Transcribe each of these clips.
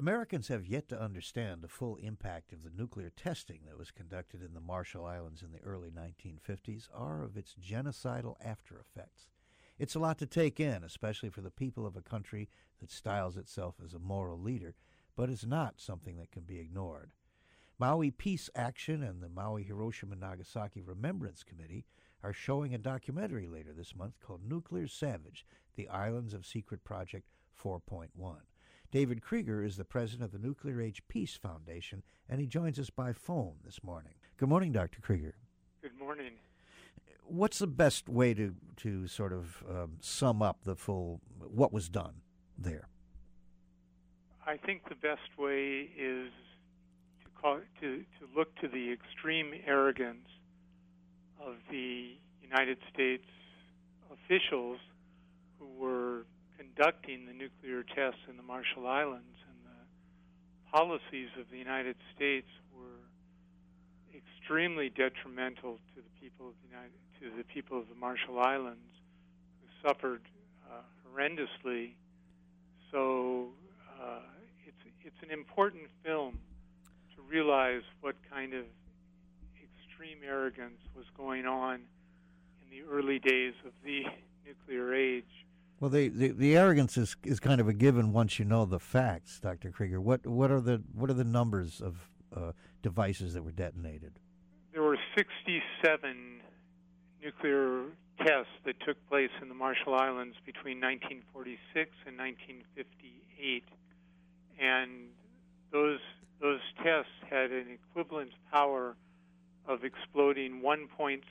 Americans have yet to understand the full impact of the nuclear testing that was conducted in the Marshall Islands in the early 1950s or of its genocidal after effects. It's a lot to take in, especially for the people of a country that styles itself as a moral leader, but is not something that can be ignored. Maui Peace Action and the Maui Hiroshima Nagasaki Remembrance Committee are showing a documentary later this month called Nuclear Savage, The Islands of Secret Project 4.1. David Krieger is the president of the Nuclear Age Peace Foundation, and he joins us by phone this morning. Good morning, Dr. Krieger. Good morning. What's the best way to sort of sum up the full what was done there? I think the best way is to look to the extreme arrogance of the United States officials who were conducting the nuclear tests in the Marshall Islands, and the policies of the United States were extremely detrimental to the people of the Marshall Islands, who suffered horrendously. So it's an important film to realize what kind of extreme arrogance was going on in the early days of the nuclear age. Well, the arrogance is kind of a given once you know the facts, Dr. Krieger. What are the numbers of devices that were detonated? There were 67 nuclear tests that took place in the Marshall Islands between 1946 and 1958, and those tests had an equivalent power of exploding 1.6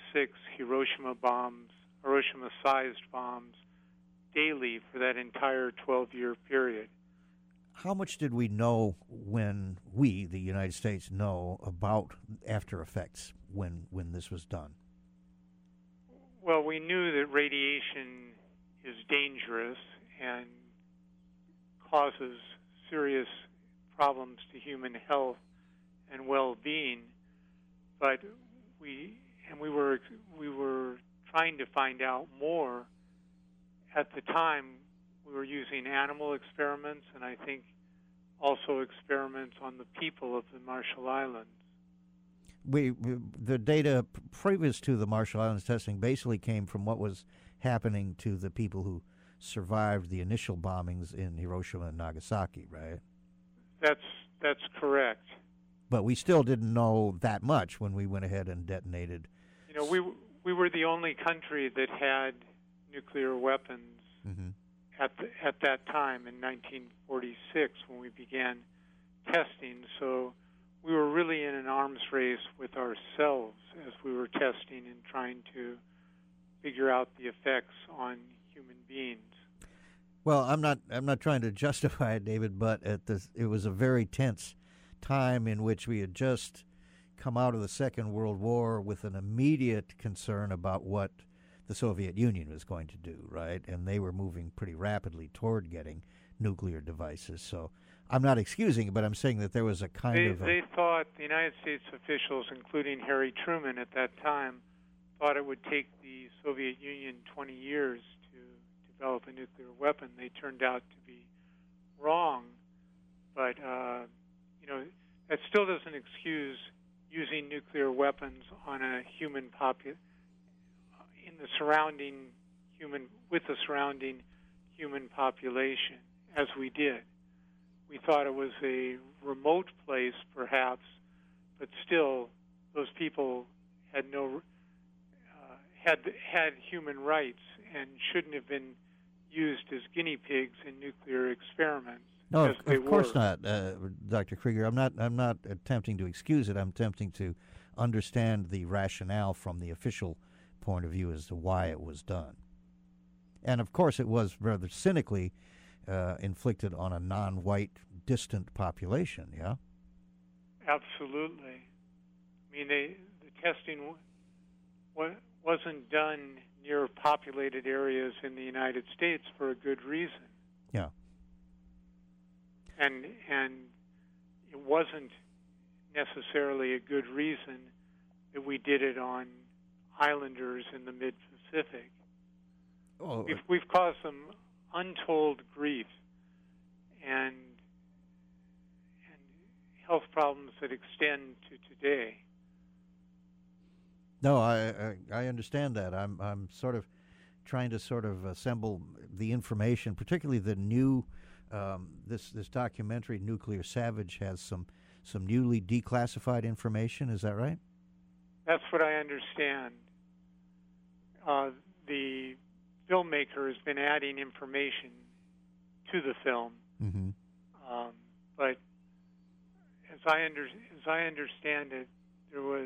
Hiroshima-sized bombs daily for that entire 12-year period. How much did we know when we, the United States, know about after effects when this was done? Well, we knew that radiation is dangerous and causes serious problems to human health and well-being, but we were trying to find out more. At the time, we were using animal experiments, and I think also experiments on the people of the Marshall Islands. The data previous to the Marshall Islands testing basically came from what was happening to the people who survived the initial bombings in Hiroshima and Nagasaki, right? That's correct. But we still didn't know that much when we went ahead and detonated. You know, we were the only country that had nuclear weapons at that time in 1946 when we began testing. So we were really in an arms race with ourselves as we were testing and trying to figure out the effects on human beings. Well, I'm not trying to justify it, David, but it was a very tense time in which we had just come out of the Second World War with an immediate concern about what the Soviet Union was going to do, right? And they were moving pretty rapidly toward getting nuclear devices. So I'm not excusing it, but I'm saying that there was a They thought, the United States officials, including Harry Truman at that time, thought it would take the Soviet Union 20 years to develop a nuclear weapon. They turned out to be wrong, but that still doesn't excuse using nuclear weapons on a human with the surrounding human population, as we did. We thought it was a remote place, perhaps, but still, those people had had human rights and shouldn't have been used as guinea pigs in nuclear experiments. No, of course not, Dr. Krieger. I'm not attempting to excuse it. I'm attempting to understand the rationale from the official point of view as to why it was done. And of course, it was rather cynically inflicted on a non-white, distant population. Yeah. Absolutely. I mean, the testing wasn't done near populated areas in the United States for a good reason. Yeah. And it wasn't necessarily a good reason that we did it on islanders in the mid-Pacific. Oh, we've caused them untold grief, and health problems that extend to today. No, I understand that. I'm sort of trying to sort of assemble the information, particularly the new this documentary Nuclear Savage has some newly declassified information. Is that right? That's what I understand. The filmmaker has been adding information to the film, Mm-hmm. but as I understand it, there was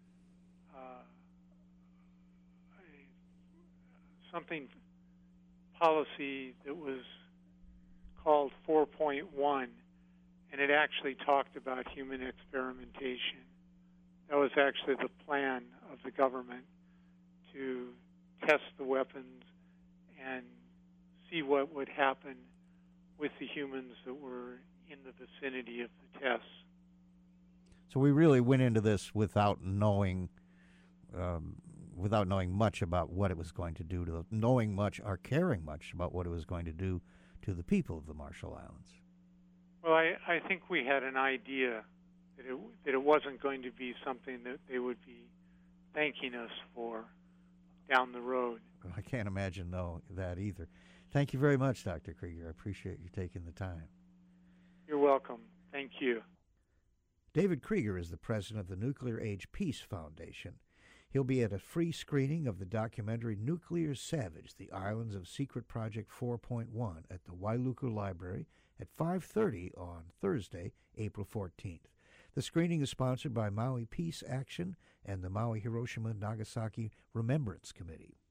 something policy that was called 4.1, and it actually talked about human experimentation. That was actually the plan of the government to test the weapons and see what would happen with the humans that were in the vicinity of the tests. So we really went into this without knowing much about what it was going to do to knowing much or caring much about what it was going to do to the people of the Marshall Islands. Well, I think we had an idea that it wasn't going to be something that they would be thanking us for down the road. Well, I can't imagine that either. Thank you very much, Dr. Krieger. I appreciate you taking the time. You're welcome. Thank you. David Krieger is the president of the Nuclear Age Peace Foundation. He'll be at a free screening of the documentary Nuclear Savage, The Islands of Secret Project 4.1 at the Wailuku Library at 5:30 on Thursday, April 14th. The screening is sponsored by Maui Peace Action and the Maui Hiroshima Nagasaki Remembrance Committee.